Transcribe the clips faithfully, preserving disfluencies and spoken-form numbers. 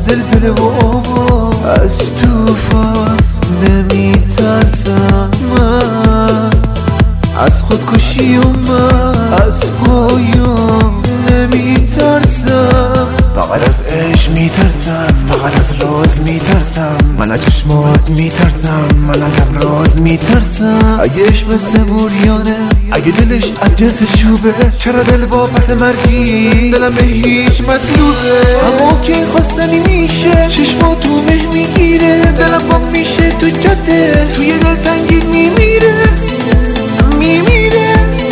زلزله و آوا، از توفان نمیترسم من، از خودکشی و من از پایان نمیترسم. فقط از عشق میترسم، فقط از راز میترسم، من از چشمات میترسم، من از ابراز میترسم. اگه عشق مثل موریانه، اگه دلش از جنس چوبه، چرا دل واپس مرگی دلم به هیچ مسلوبه؟ همون که خواستنی میشه، چشما تو مه میگیره، دلم گم میشه تو جاده، توی دل تنگید میمیره میمیره.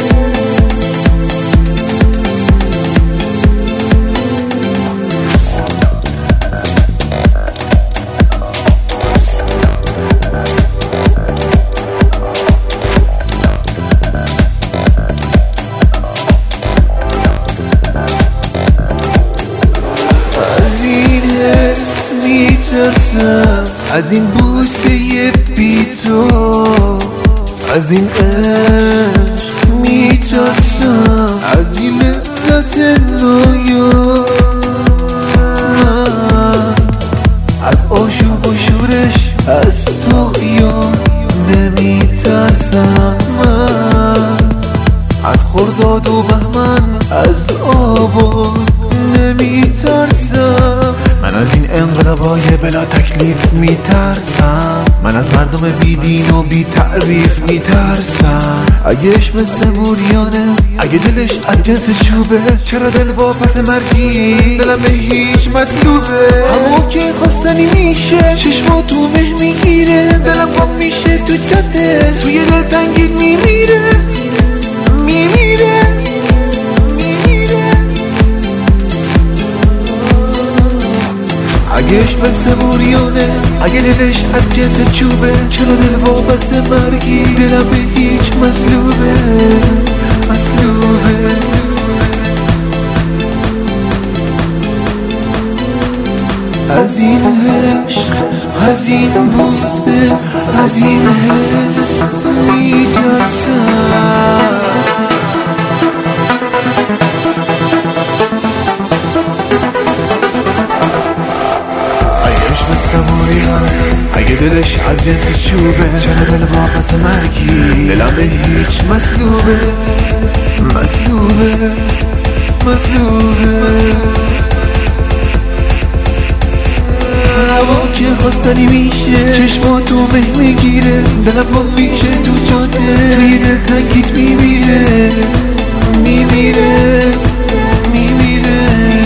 میترسم از این بوسه بی تو، از این عشق میترسم، از این لذت نایاب، از آشوب و شورش از طغیان نمیترسم من، از خرداد و بهمن از آباد نمیترسم. من از این انقلابای بلا تکلیف میترسم، من از مردم بی دین و بی تعریف میترسم. اگه عشق مثل موریانه، اگه دلش از جنس چوبه، چرا دل واپس مرگی دلم به هیچ مسلوبه؟ همون که خواستنی میشه، چشما تو مه میگیره، دلم گم میشه تو جاده، توی دل تنگید میمیره میمیره. اگه عشق مثل موریانه، اگه دلش از جنس چوبه، چرا دل واپس مرگی دلم به هیچ مسلوبه مسلوبه. از این عشق، از این بوسه، از این حس میترسم. مثل موریانه، اگه دلش از جنس چوبه، چرا دل واپس مرگی دلم به هیچ مسلوبه مسلوبه مسلوبه. هوا که خواستنی میشه، چشما تو مه میگیره، دلم گم میشه تو جاده، توی دل تنگیت میمیره میمیره میمیره.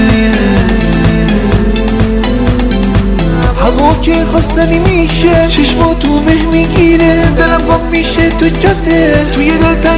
هوا که خواستنی میشه، چشما تو مه میگیره، دلم گم میشه تو جاده، توی دل تنگیت